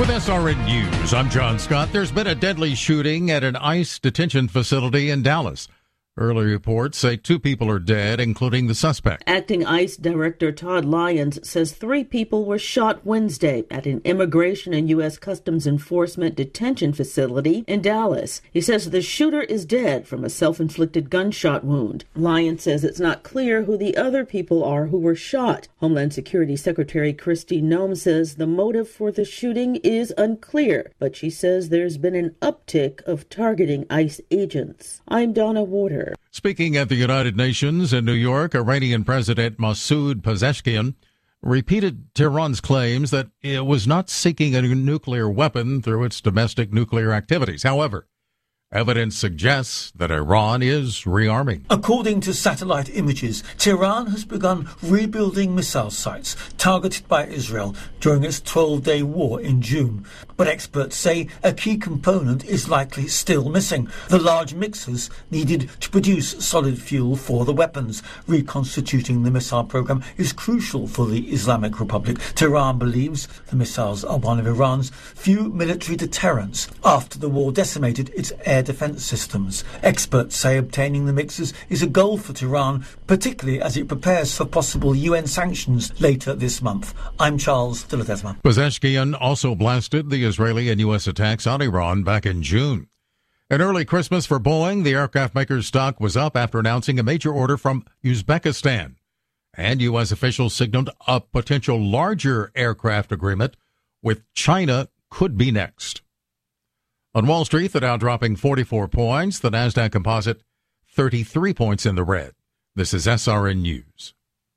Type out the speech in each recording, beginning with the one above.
With SRN News, I'm John Scott. There's been a deadly shooting at an ICE detention facility in Dallas. Early reports say 2 people are dead, including the suspect. Acting ICE Director Todd Lyons says 3 people were shot Wednesday at an Immigration and U.S. Customs Enforcement detention facility in Dallas. He says the shooter is dead from a self-inflicted gunshot wound. Lyons says it's not clear who the other people are who were shot. Homeland Security Secretary Kristi Noem says the motive for the shooting is unclear, but she says there's been an uptick of targeting ICE agents. I'm Donna Warder. Speaking at the United Nations in New York, Iranian President Masoud Pezeshkian repeated Tehran's claims that it was not seeking a nuclear weapon through its domestic nuclear activities. However, evidence suggests that Iran is rearming. According to satellite images, Tehran has begun rebuilding missile sites targeted by Israel during its 12-day war in June. But experts say a key component is likely still missing: the large mixers needed to produce solid fuel for the weapons. Reconstituting the missile program is crucial for the Islamic Republic. Tehran believes the missiles are one of Iran's few military deterrents after the war decimated its air defense systems. Experts say obtaining the mixers is a goal for Tehran, particularly as it prepares for possible UN sanctions later this month. I'm Charles de Ledesma. Pezeshkian also blasted the Israeli and U.S. attacks on Iran back in June. An early Christmas for Boeing, the aircraft maker's stock was up after announcing a major order from Uzbekistan. And U.S. officials signaled a potential larger aircraft agreement with China could be next. On Wall Street, the Dow dropping 44 points, the Nasdaq Composite 33 points in the red. This is SRN News.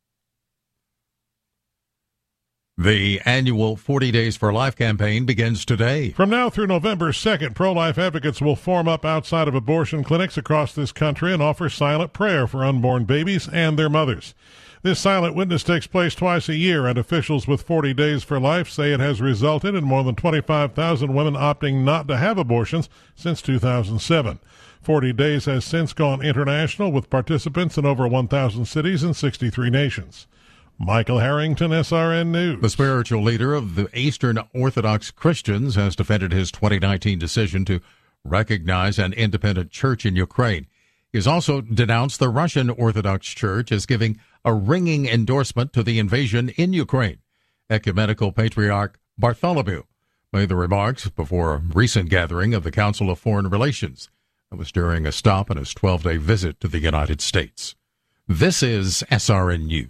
The annual 40 Days for Life campaign begins today. From now through November 2nd, pro-life advocates will form up outside of abortion clinics across this country and offer silent prayer for unborn babies and their mothers. This silent witness takes place twice a year, and officials with 40 Days for Life say it has resulted in more than 25,000 women opting not to have abortions since 2007. 40 Days has since gone international with participants in over 1,000 cities and 63 nations. Michael Harrington, SRN News. The spiritual leader of the Eastern Orthodox Christians has defended his 2019 decision to recognize an independent church in Ukraine. He has also denounced the Russian Orthodox Church as giving a ringing endorsement to the invasion in Ukraine. Ecumenical Patriarch Bartholomew made the remarks before a recent gathering of the Council of Foreign Relations. It was during a stop on his 12-day visit to the United States. This is SRN News.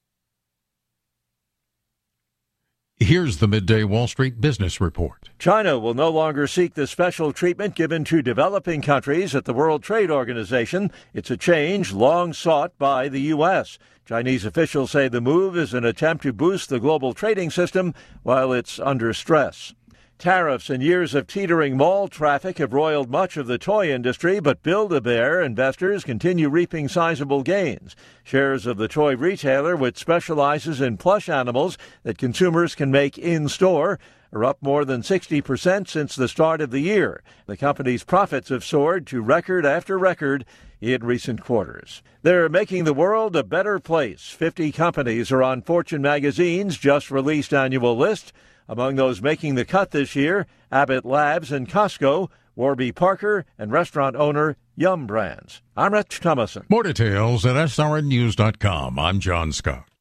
Here's the Midday Wall Street Business Report. China will no longer seek the special treatment given to developing countries at the World Trade Organization. It's a change long sought by the U.S. Chinese officials say the move is an attempt to boost the global trading system while it's under stress. Tariffs and years of teetering mall traffic have roiled much of the toy industry, but Build-A-Bear investors continue reaping sizable gains. Shares of the toy retailer, which specializes in plush animals that consumers can make in-store, are up more than 60% since the start of the year. The company's profits have soared to record after record in recent quarters. They're making the world a better place. 50 companies are on Fortune magazine's just-released annual list. Among those making the cut this year, Abbott Labs and Costco, Warby Parker, and restaurant owner Yum Brands. I'm Rich Thomason. More details at srnnews.com. I'm John Scott.